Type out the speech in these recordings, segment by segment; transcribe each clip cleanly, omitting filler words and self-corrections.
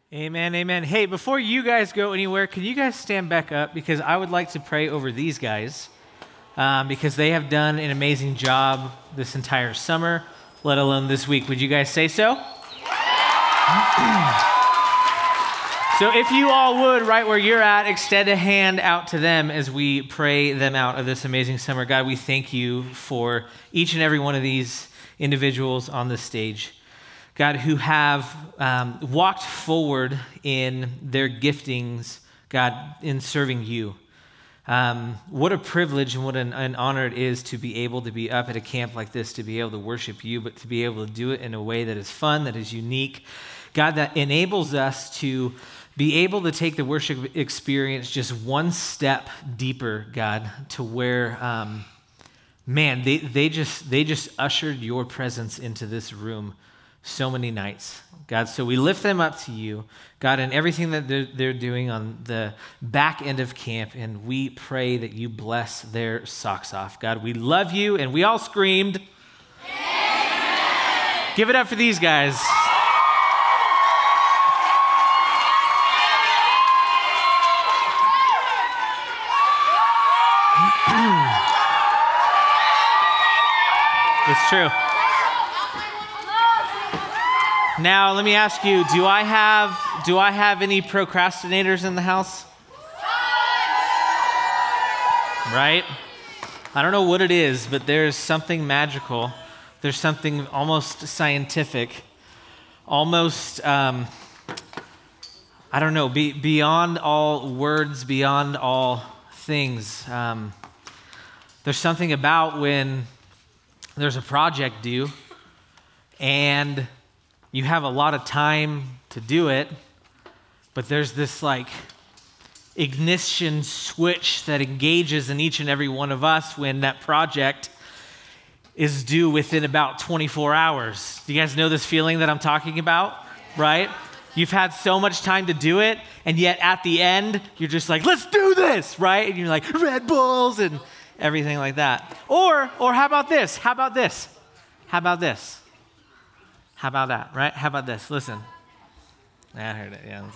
Amen, amen. Hey, before you guys go anywhere, can you guys stand back up? Because I would like to pray over these guys because they have done an amazing job this entire summer, let alone this week. Would you guys say so? So if you all would, right where you're at, extend a hand out to them as we pray them out of this amazing summer. God, we thank you for each and every one of these individuals on this stage. God, who have walked forward in their giftings, God, in serving you. What a privilege and what an honor it is to be able to be up at a camp like this, to be able to worship you, but to be able to do it in a way that is fun, that is unique. God, that enables us to be able to take the worship experience just one step deeper, God, to where, they just ushered your presence into this room so many nights, God. So we lift them up to you, God, and everything that they're doing on the back end of camp, and we pray that you bless their socks off. God, we love you, and we all screamed, Amen. Give it up for these guys. It's true. Now, let me ask you, do I have any procrastinators in the house? Right? I don't know what it is, but there's something magical. There's something almost scientific, almost, beyond all words, beyond all things. There's something about when there's a project due and you have a lot of time to do it, but there's this ignition switch that engages in each and every one of us when that project is due within about 24 hours. Do you guys know this feeling that I'm talking about, right? You've had so much time to do it, and yet at the end, you're just like, let's do this, right? And you're like, Red Bulls and everything like that. Or how about this? How about this? How about this? How about that, right? How about this? Listen. I heard it, yeah.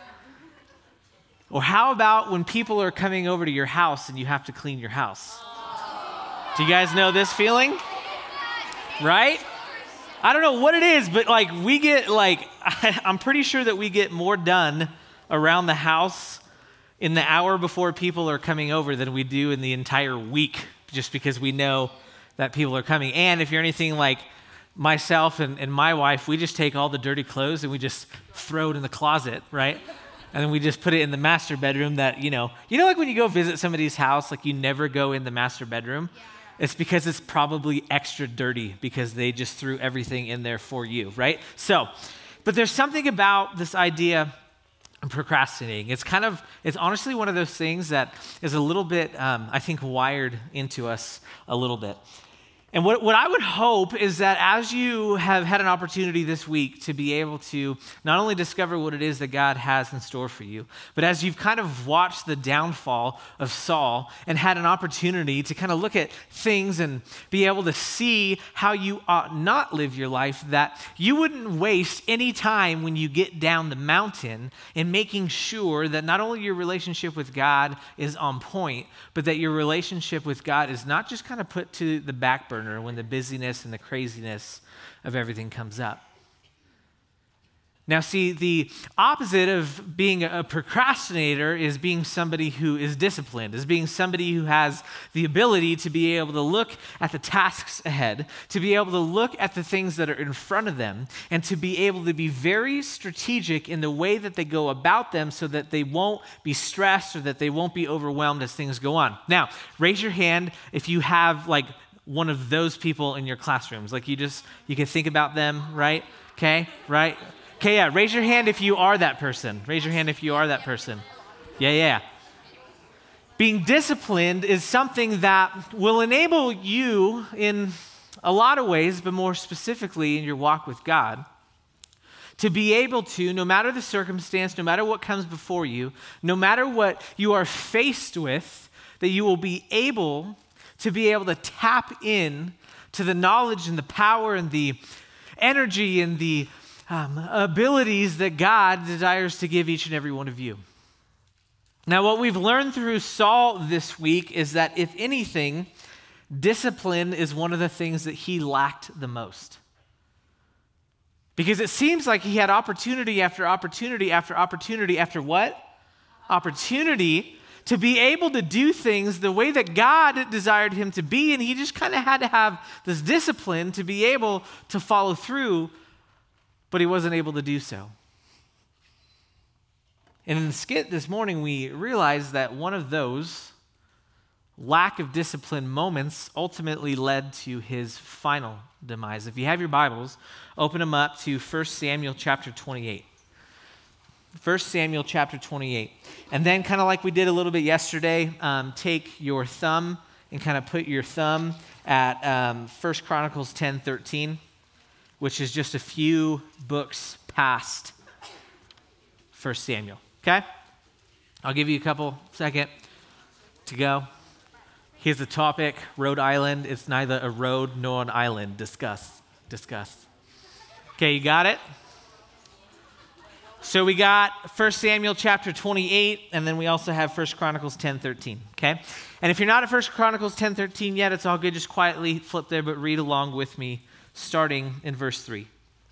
Or how about when people are coming over to your house and you have to clean your house? Do you guys know this feeling? Right? I don't know what it is, but we get I'm pretty sure that we get more done around the house in the hour before people are coming over than we do in the entire week, just because we know that people are coming. And if you're anything like myself and my wife, we just take all the dirty clothes and we just throw it in the closet, right? And then we just put it in the master bedroom that, like when you go visit somebody's house, you never go in the master bedroom. It's because it's probably extra dirty because they just threw everything in there for you, right? So, but there's something about this idea of procrastinating. It's honestly one of those things that is a little bit, I think, wired into us a little bit. And what I would hope is that as you have had an opportunity this week to be able to not only discover what it is that God has in store for you, but as you've kind of watched the downfall of Saul and had an opportunity to kind of look at things and be able to see how you ought not live your life, that you wouldn't waste any time when you get down the mountain in making sure that not only your relationship with God is on point, but that your relationship with God is not just kind of put to the back burner when the busyness and the craziness of everything comes up. Now, see, the opposite of being a procrastinator is being somebody who is disciplined, is being somebody who has the ability to be able to look at the tasks ahead, to be able to look at the things that are in front of them, and to be able to be very strategic in the way that they go about them so that they won't be stressed or that they won't be overwhelmed as things go on. Now, raise your hand if you have one of those people in your classrooms. You can think about them, right? Okay, right? Okay, yeah, raise your hand if you are that person. Raise your hand if you are that person. Yeah. Being disciplined is something that will enable you in a lot of ways, but more specifically in your walk with God, to be able to, no matter the circumstance, no matter what comes before you, no matter what you are faced with, that you will be able to tap in to the knowledge and the power and the energy and the abilities that God desires to give each and every one of you. Now, what we've learned through Saul this week is that, if anything, discipline is one of the things that he lacked the most. Because it seems like he had opportunity after opportunity after opportunity after what? Opportunity to be able to do things the way that God desired him to be, and he just kind of had to have this discipline to be able to follow through, but he wasn't able to do so. And in the skit this morning, we realized that one of those lack of discipline moments ultimately led to his final demise. If you have your Bibles, open them up to 1 Samuel chapter 28. 1 Samuel chapter 28. And then, kind of like we did a little bit yesterday, take your thumb and kind of put your thumb at 1 Chronicles 10:13, which is just a few books past 1 Samuel. Okay? I'll give you a couple seconds to go. Here's the topic, Rhode Island. It's neither a road nor an island. Discuss. Okay, you got it? So we got 1 Samuel chapter 28, and then we also have 1 Chronicles 10:13, okay? And if you're not at 1 Chronicles 10:13 yet, it's all good. Just quietly flip there, but read along with me, starting in verse 3.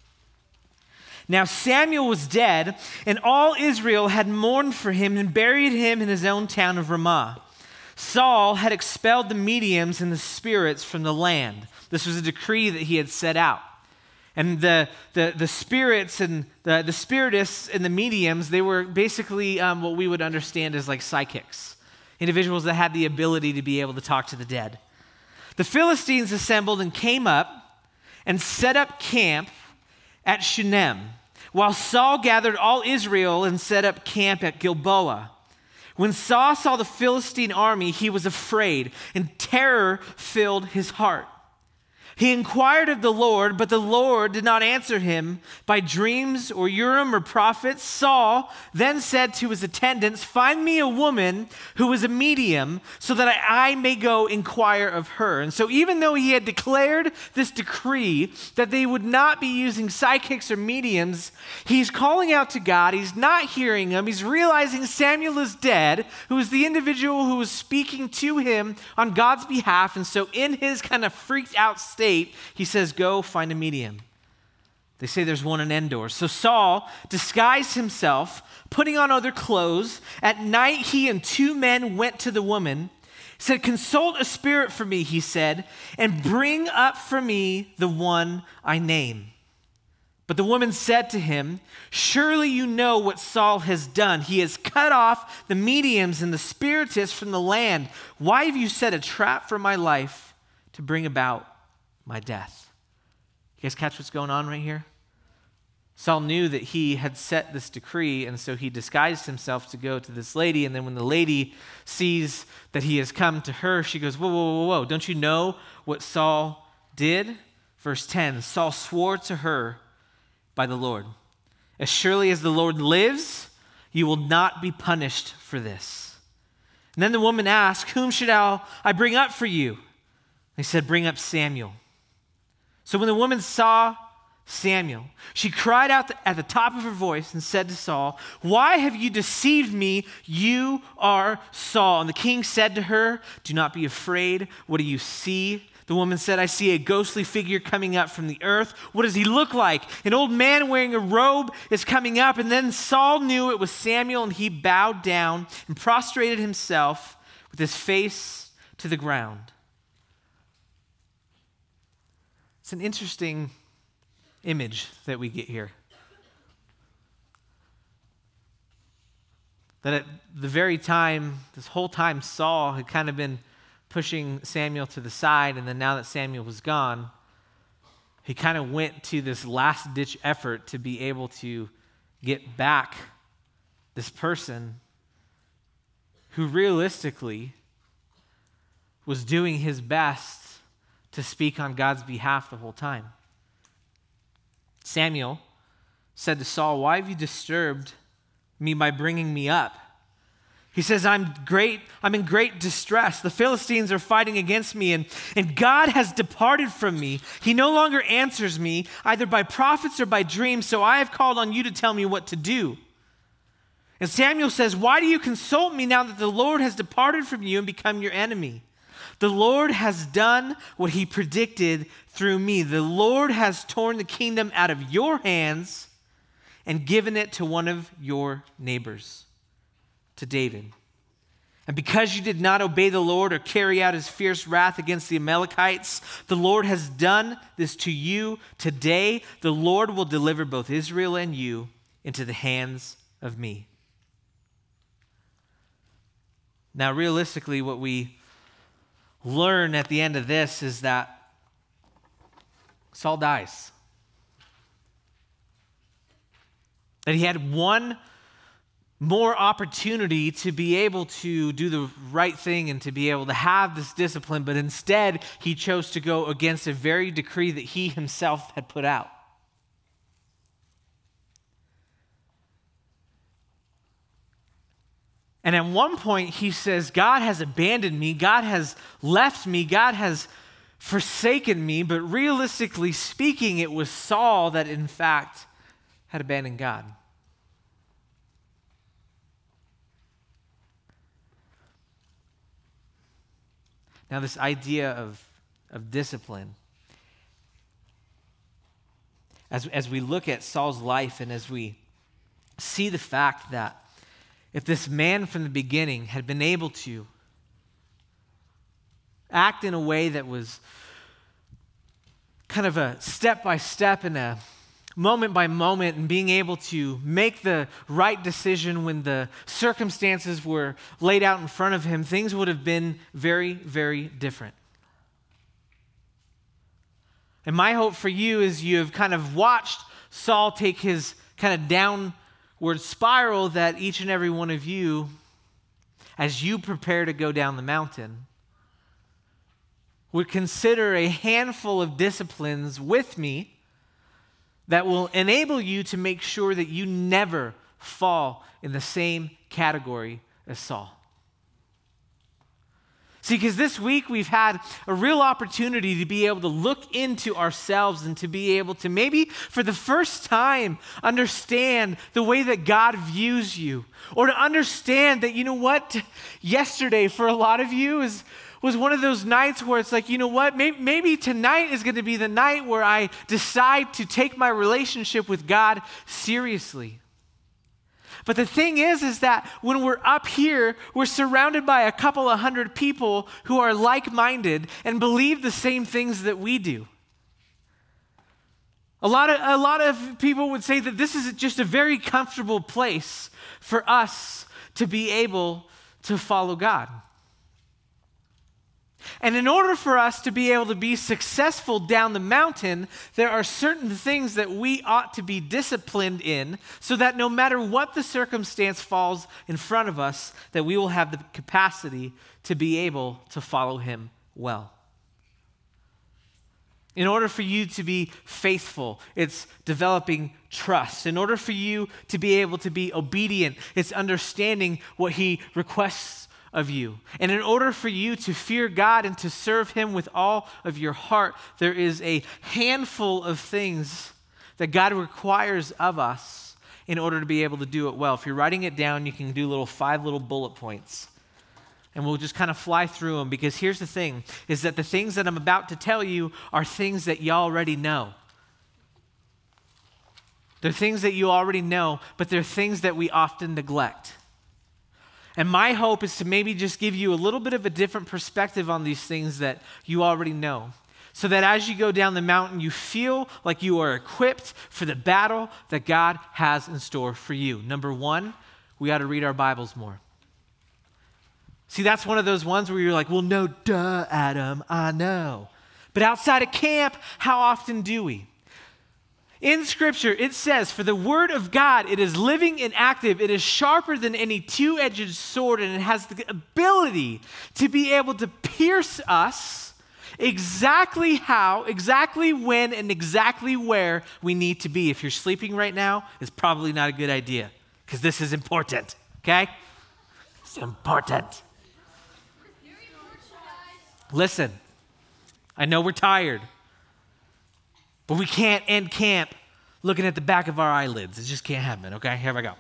Now Samuel was dead, and all Israel had mourned for him and buried him in his own town of Ramah. Saul had expelled the mediums and the spirits from the land. This was a decree that he had set out. And the spirits and the spiritists and the mediums, they were basically what we would understand as like psychics, individuals that had the ability to be able to talk to the dead. The Philistines assembled and came up and set up camp at Shunem, while Saul gathered all Israel and set up camp at Gilboa. When Saul saw the Philistine army, he was afraid, and terror filled his heart. He inquired of the Lord, but the Lord did not answer him by dreams or Urim or prophets. Saul then said to his attendants, "Find me a woman who is a medium, so that I may go inquire of her." And so even though he had declared this decree that they would not be using psychics or mediums, he's calling out to God. He's not hearing him. He's realizing Samuel is dead, who is the individual who was speaking to him on God's behalf. And so in his kind of freaked out state, he says, "Go find a medium." They say there's one in Endor. So Saul disguised himself, putting on other clothes. At night, he and two men went to the woman. He said, "Consult a spirit for me," he said, "and bring up for me the one I name." But the woman said to him, "Surely you know what Saul has done. He has cut off the mediums and the spiritists from the land. Why have you set a trap for my life to bring about my death?" You guys catch what's going on right here? Saul knew that he had set this decree, and so he disguised himself to go to this lady. And then when the lady sees that he has come to her, she goes, "Whoa, whoa, whoa, whoa. Don't you know what Saul did?" Verse 10, Saul swore to her by the Lord, "As surely as the Lord lives, you will not be punished for this." And then the woman asked, "Whom should I bring up for you?" They said, "Bring up Samuel." So when the woman saw Samuel, she cried out at the top of her voice and said to Saul, "Why have you deceived me? You are Saul." And the king said to her, "Do not be afraid. What do you see?" The woman said, "I see a ghostly figure coming up from the earth." "What does he look like?" "An old man wearing a robe is coming up." And then Saul knew it was Samuel, and he bowed down and prostrated himself with his face to the ground. It's an interesting image that we get here. That at the very time, this whole time, Saul had kind of been pushing Samuel to the side, and then now that Samuel was gone, he kind of went to this last-ditch effort to be able to get back this person who realistically was doing his best to speak on God's behalf the whole time. Samuel said to Saul, "Why have you disturbed me by bringing me up?" He says, I'm in great distress. The Philistines are fighting against me, and God has departed from me. He no longer answers me, either by prophets or by dreams, so I have called on you to tell me what to do. And Samuel says, why do you consult me now that the Lord has departed from you and become your enemy? The Lord has done what he predicted through me. The Lord has torn the kingdom out of your hands and given it to one of your neighbors, to David. And because you did not obey the Lord or carry out his fierce wrath against the Amalekites, the Lord has done this to you today. The Lord will deliver both Israel and you into the hands of me. Now, realistically, what we learn at the end of this is that Saul dies. That he had one more opportunity to be able to do the right thing and to be able to have this discipline, but instead he chose to go against a very decree that he himself had put out. And at one point he says, God has abandoned me, God has left me, God has forsaken me, but realistically speaking, it was Saul that in fact had abandoned God. Now, this idea of discipline, as we look at Saul's life and as we see the fact that if this man from the beginning had been able to act in a way that was kind of a step-by-step and a moment-by-moment and being able to make the right decision when the circumstances were laid out in front of him, things would have been very, very different. And my hope for you is you have kind of watched Saul take his kind of downward spiral, that each and every one of you, as you prepare to go down the mountain, would consider a handful of disciplines with me that will enable you to make sure that you never fall in the same category as Saul. See, because this week we've had a real opportunity to be able to look into ourselves and to be able to maybe for the first time understand the way that God views you, or to understand that, you know what, yesterday for a lot of you was one of those nights where it's like, you know what, maybe tonight is going to be the night where I decide to take my relationship with God seriously. But the thing is that when we're up here, we're surrounded by a couple of hundred people who are like-minded and believe the same things that we do. A lot of people would say that this is just a very comfortable place for us to be able to follow God. And in order for us to be able to be successful down the mountain, there are certain things that we ought to be disciplined in, so that no matter what the circumstance falls in front of us, that we will have the capacity to be able to follow him well. In order for you to be faithful, it's developing trust. In order for you to be able to be obedient, it's understanding what he requests of you. And in order for you to fear God and to serve him with all of your heart, there is a handful of things that God requires of us in order to be able to do it well. If you're writing it down, you can do 5 little bullet points. And we'll just kind of fly through them, because here's the thing, is that the things that I'm about to tell you are things that you already know. They're things that you already know, but they're things that we often neglect. And my hope is to maybe just give you a little bit of a different perspective on these things that you already know, so that as you go down the mountain, you feel like you are equipped for the battle that God has in store for you. Number 1, we got to read our Bibles more. See, that's one of those ones where you're like, well, no, duh, Adam, I know. But outside of camp, how often do we? In Scripture, it says, for the word of God, it is living and active. It is sharper than any two-edged sword, and it has the ability to be able to pierce us exactly how, exactly when, and exactly where we need to be. If you're sleeping right now, it's probably not a good idea, because this is important, okay? It's important. Listen, I know we're tired, but we can't end camp looking at the back of our eyelids. It just can't happen, okay? Here I go.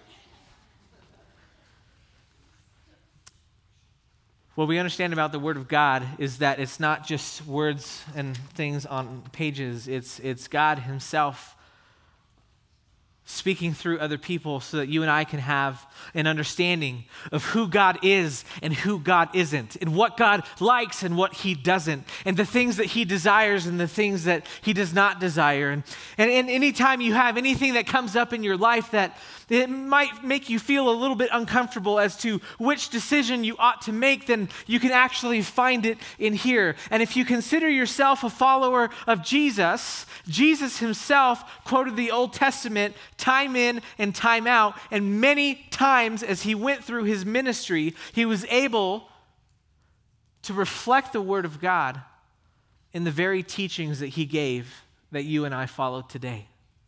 What we understand about the Word of God is that it's not just words and things on pages. It's God himself speaking through other people so that you and I can have an understanding of who God is and who God isn't, and what God likes and what he doesn't, and the things that he desires and the things that he does not desire. And anytime you have anything that comes up in your life that it might make you feel a little bit uncomfortable as to which decision you ought to make, then you can actually find it in here. And if you consider yourself a follower of Jesus, Jesus himself quoted the Old Testament time in and time out, and many times as he went through his ministry, he was able to reflect the Word of God in the very teachings that he gave that you and I follow today.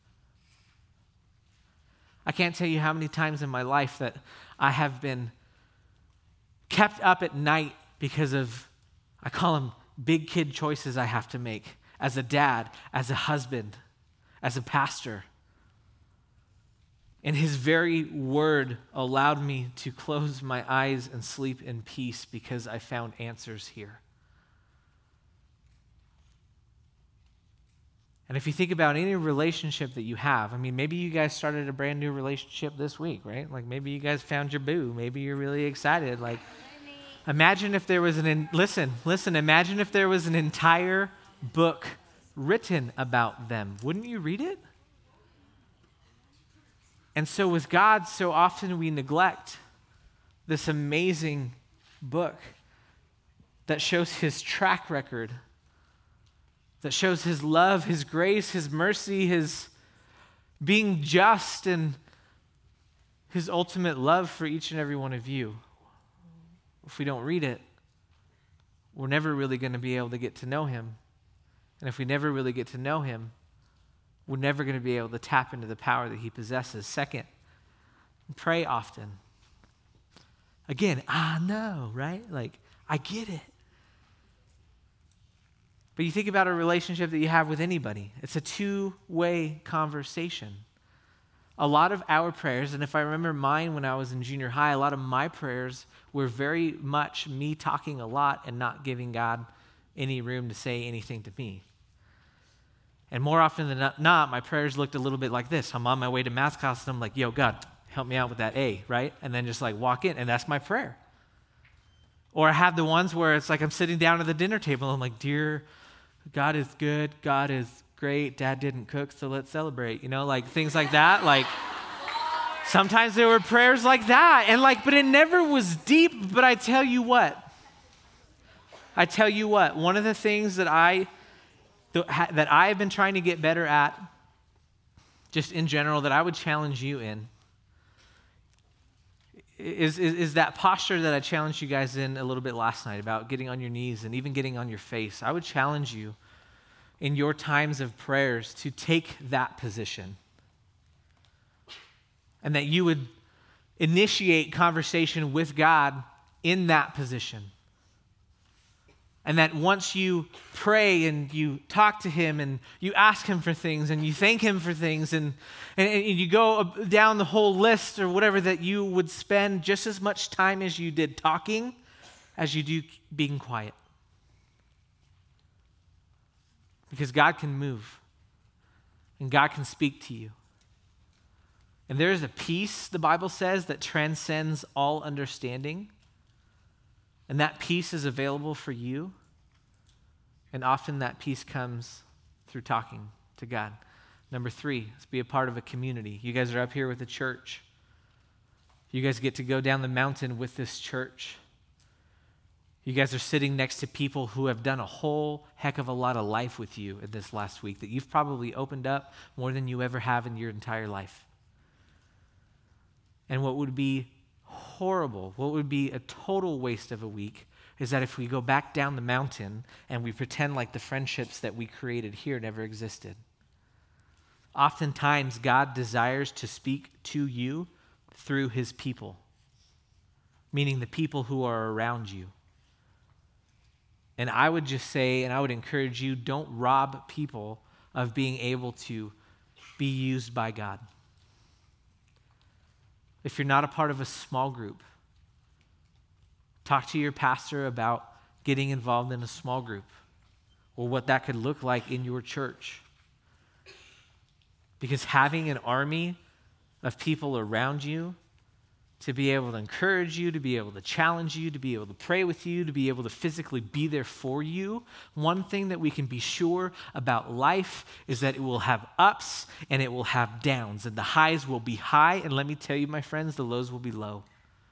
I can't tell you how many times in my life that I have been kept up at night because of, I call them big kid choices I have to make as a dad, as a husband, as a pastor. And his very word allowed me to close my eyes and sleep in peace because I found answers here. And if you think about any relationship that you have, I mean, maybe you guys started a brand new relationship this week, right? Like maybe you guys found your boo. Maybe you're really excited. Like, imagine if there was listen, imagine if there was an entire book written about them. Wouldn't you read it? And so with God, so often we neglect this amazing book that shows his track record, that shows his love, his grace, his mercy, his being just, and his ultimate love for each and every one of you. If we don't read it, we're never really going to be able to get to know him. And if we never really get to know him, we're never going to be able to tap into the power that he possesses. Second, pray often. Again, I know, right? Like, I get it. But you think about a relationship that you have with anybody. It's a two-way conversation. A lot of our prayers, and if I remember mine when I was in junior high, a lot of my prayers were very much me talking a lot and not giving God any room to say anything to me. And more often than not, my prayers looked a little bit like this. I'm on my way to math class, and I'm like, yo, God, help me out with that A, right? And then just like walk in, and that's my prayer. Or I have the ones where it's like I'm sitting down at the dinner table, and I'm like, dear, God is good, God is great, Dad didn't cook, so let's celebrate. You know, like things like that. Like sometimes there were prayers like that, and like, but it never was deep. But I tell you what, one of the things that I have been trying to get better at, just in general, that I would challenge you in, is that posture that I challenged you guys in a little bit last night about getting on your knees and even getting on your face. I would challenge you in your times of prayers to take that position, and that you would initiate conversation with God in that position. And that once you pray and you talk to him and you ask him for things and you thank him for things and you go down the whole list or whatever, that you would spend just as much time as you did talking as you do being quiet. Because God can move and God can speak to you. And there is a peace, the Bible says, that transcends all understanding. And that peace is available for you. And often that peace comes through talking to God. Number 3, let's be a part of a community. You guys are up here with the church. You guys get to go down the mountain with this church. You guys are sitting next to people who have done a whole heck of a lot of life with you in this last week that you've probably opened up more than you ever have in your entire life. And what would be horrible, what would be a total waste of a week, is that if we go back down the mountain and we pretend like the friendships that we created here never existed. Oftentimes, God desires to speak to you through his people. meaning the people who are around you. And I would just say, and I would encourage you, don't rob people of being able to be used by God. If you're not a part of a small group, talk to your pastor about getting involved in a small group or what that could look like in your church. Because having an army of people around you to be able to encourage you, to be able to challenge you, to be able to pray with you, to be able to physically be there for you, one thing that we can be sure about life is that it will have ups and it will have downs, and the highs will be high, and let me tell you, my friends, the lows will be low.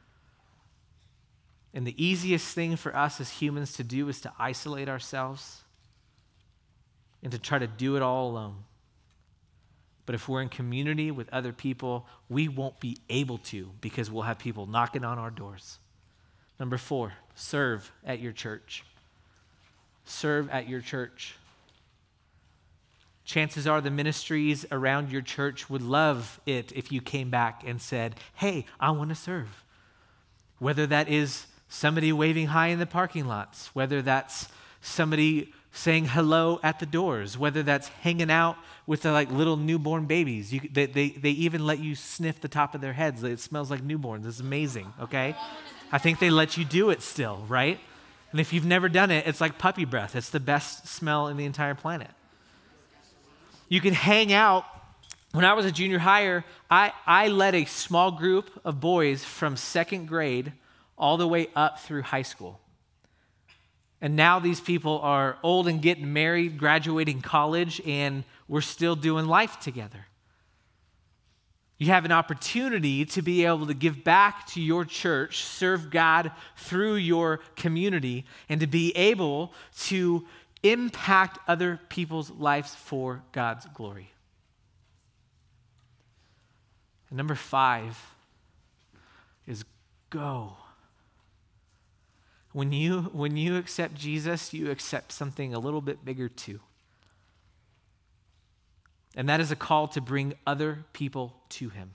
And the easiest thing for us as humans to do is to isolate ourselves and to try to do it all alone. But if we're in community with other people, we won't be able to because we'll have people knocking on our doors. Number 4, serve at your church. Serve at your church. Chances are the ministries around your church would love it if you came back and said, hey, I want to serve. Whether that is somebody waving hi in the parking lots, whether that's somebody saying hello at the doors, whether that's hanging out with the little newborn babies. They even let you sniff the top of their heads. It smells like newborns. It's amazing, okay? I think they let you do it still, right? And if you've never done it, it's like puppy breath. It's the best smell in the entire planet. You can hang out. When I was a junior higher, I led a small group of boys from 2nd grade all the way up through high school. And now these people are old and getting married, graduating college, and we're still doing life together. You have an opportunity to be able to give back to your church, serve God through your community, and to be able to impact other people's lives for God's glory. And number 5 is go. When you accept Jesus, you accept something a little bit bigger too. And that is a call to bring other people to him.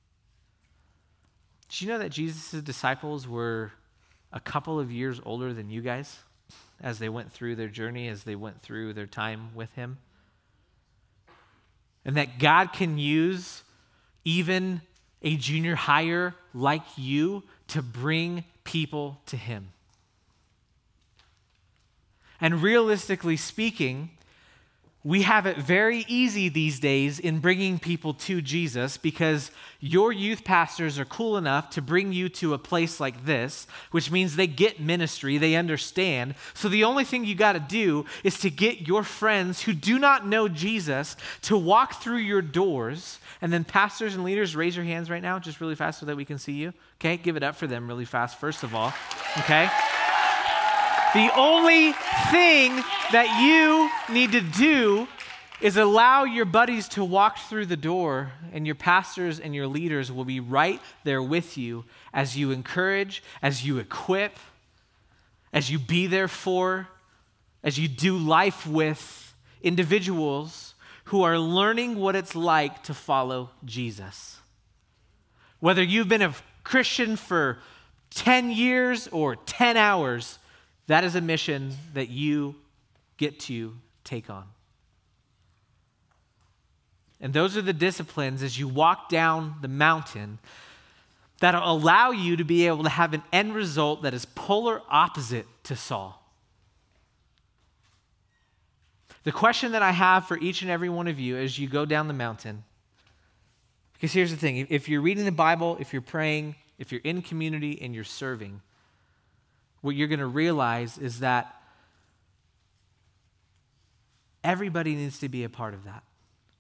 Did you know that Jesus' disciples were a couple of years older than you guys as they went through their journey, as they went through their time with him? And that God can use even a junior higher like you to bring people to him. And realistically speaking, we have it very easy these days in bringing people to Jesus because your youth pastors are cool enough to bring you to a place like this, which means they get ministry, they understand. So the only thing you got to do is to get your friends who do not know Jesus to walk through your doors. And then pastors and leaders, raise your hands right now, just really fast so that we can see you. Okay, give it up for them really fast, first of all. Okay. The only thing that you need to do is allow your buddies to walk through the door, and your pastors and your leaders will be right there with you as you encourage, as you equip, as you be there for, as you do life with individuals who are learning what it's like to follow Jesus. Whether you've been a Christian for 10 years or 10 hours, that is a mission that you get to take on. And those are the disciplines as you walk down the mountain that'll allow you to be able to have an end result that is polar opposite to Saul. The question that I have for each and every one of you as you go down the mountain, because here's the thing, if you're reading the Bible, if you're praying, if you're in community and you're serving, what you're going to realize is that everybody needs to be a part of that.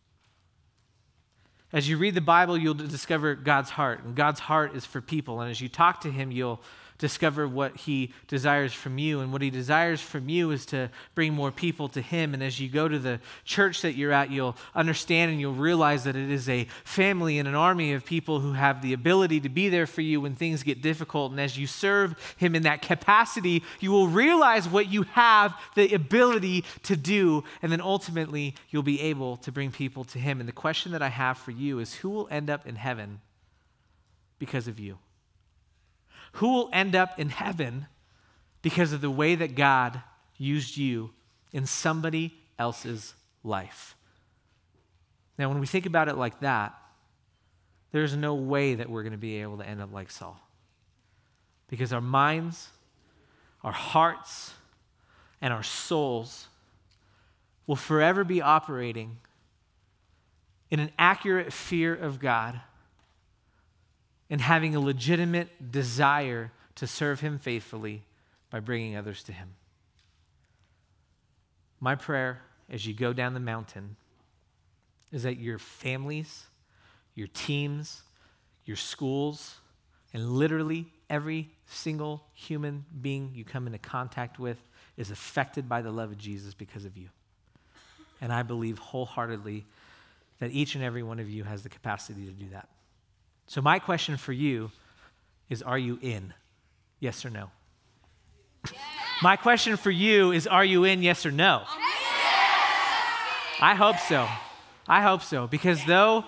As you read the Bible, you'll discover God's heart, and God's heart is for people. And as you talk to him, you'll discover what he desires from you. And what he desires from you is to bring more people to him. And as you go to the church that you're at, you'll understand and you'll realize that it is a family and an army of people who have the ability to be there for you when things get difficult. And as you serve him in that capacity, you will realize what you have the ability to do. And then ultimately, you'll be able to bring people to him. And the question that I have for you is, who will end up in heaven because of you? Who will end up in heaven because of the way that God used you in somebody else's life? Now, when we think about it like that, there's no way that we're going to be able to end up like Saul. Because our minds, our hearts, and our souls will forever be operating in an accurate fear of God and having a legitimate desire to serve him faithfully by bringing others to him. My prayer as you go down the mountain is that your families, your teams, your schools, and literally every single human being you come into contact with is affected by the love of Jesus because of you. And I believe wholeheartedly that each and every one of you has the capacity to do that. So my question for you is, are you in? Yes or no? Yes. My question for you is, are you in? Yes or no? Yes. I hope so. I hope so. Because though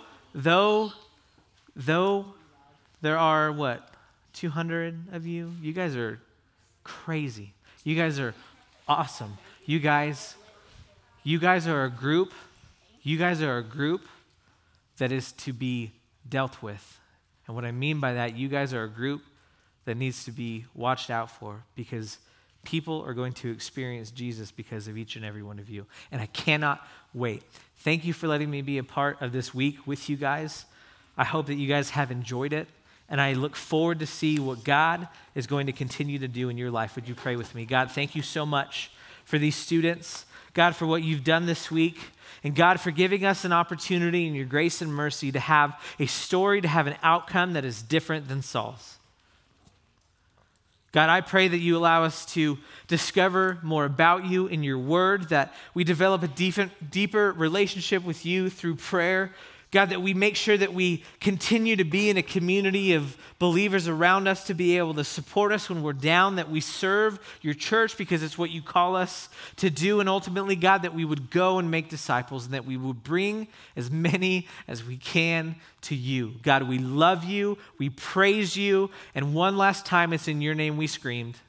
there are, 200 of you? You guys are crazy. You guys are awesome. You guys are a group. You guys are a group that is to be dealt with. And what I mean by that, you guys are a group that needs to be watched out for, because people are going to experience Jesus because of each and every one of you. And I cannot wait. Thank you for letting me be a part of this week with you guys. I hope that you guys have enjoyed it. And I look forward to see what God is going to continue to do in your life. Would you pray with me? God, thank you so much for these students. God, for what you've done this week. And God, for giving us an opportunity in your grace and mercy to have a story, to have an outcome that is different than Saul's. God, I pray that you allow us to discover more about you in your word, that we develop a deeper relationship with you through prayer. God, that we make sure that we continue to be in a community of believers around us to be able to support us when we're down, that we serve your church because it's what you call us to do. And ultimately, God, that we would go and make disciples and that we would bring as many as we can to you. God, we love you. We praise you. And one last time, it's in your name we screamed.